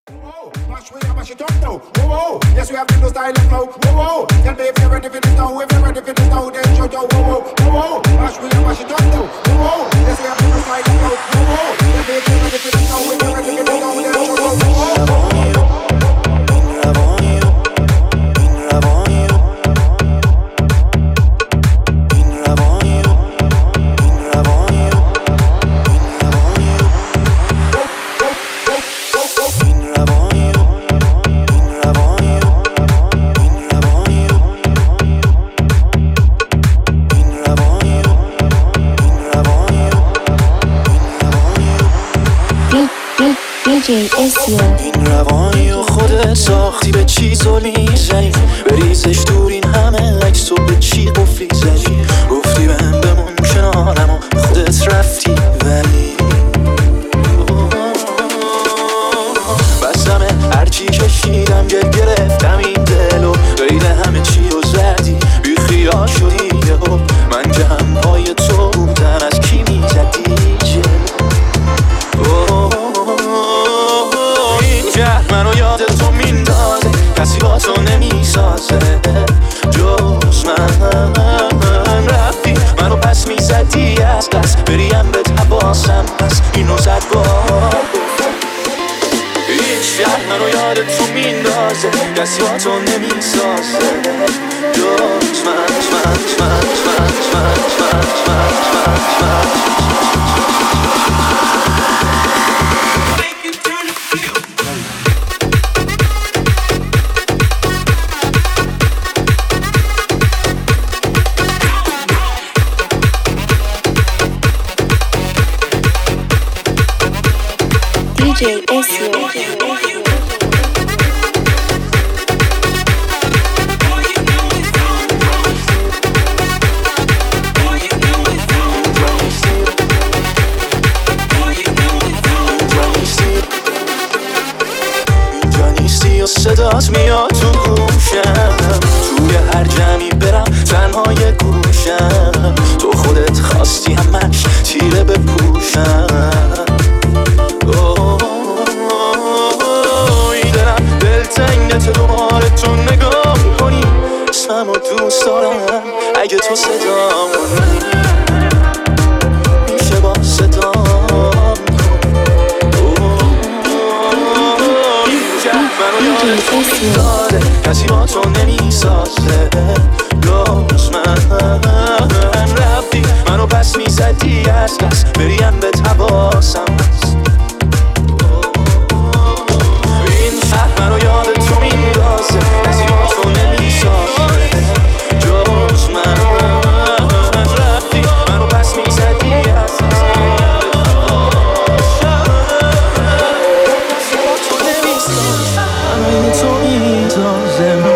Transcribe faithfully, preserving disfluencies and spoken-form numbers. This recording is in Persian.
Whoa, mash we a mash it up now. Whoa, whoa, yes we have the new style and flow. Whoa, whoa, tell me if you're ready for this now. If you're ready for this now, then show your whoa, whoa, whoa, whoa. Mash we a mash it up now. Whoa, whoa, yes we have the new style and flow. Whoa, whoa, tell me if you're ready for this now. If you're ready for this now, then show your whoa, whoa. این روانی و خودت ساختی به چی زلی زنی بریزش دور این همه عکس و به چی قفلی زنی گفتی بهم بمون کنارم و خودت رفتی ولی بستمه هرچی کشیدم گل گرفتم این دل و غیر همه چی و زدی بی خیال شدی یهو من که هم پای تو بودم از کی میزدی جل منو یاد تو میندازه کسی با تو نمیسازه جز من رفتی منو پس میزدی از دست بریم به حواسم پس اینو زد با این شهر منو یاد تو میندازه کسی با تو نمیسازه جز من من من من من من من من دی جی اسیو صدات میاد تو گوشم توی هر جمعی برم تنهای گوشم تو خودت خواستی همش تیره بپوشم اوی دلم دلتنگت دوباره تو نگاه کنی اسمم و دوست دارم اگه تو صدام کنی میشه با صدام کسی با تو نمیسازه جز من رفتی منو پس میزدی از دست بریم به حواسم هست این شهر منو یاد تو میندازه کسی با تو نمیسازه جز من رفتی منو پس میزدی از دست تو نمیسازه تو میتازه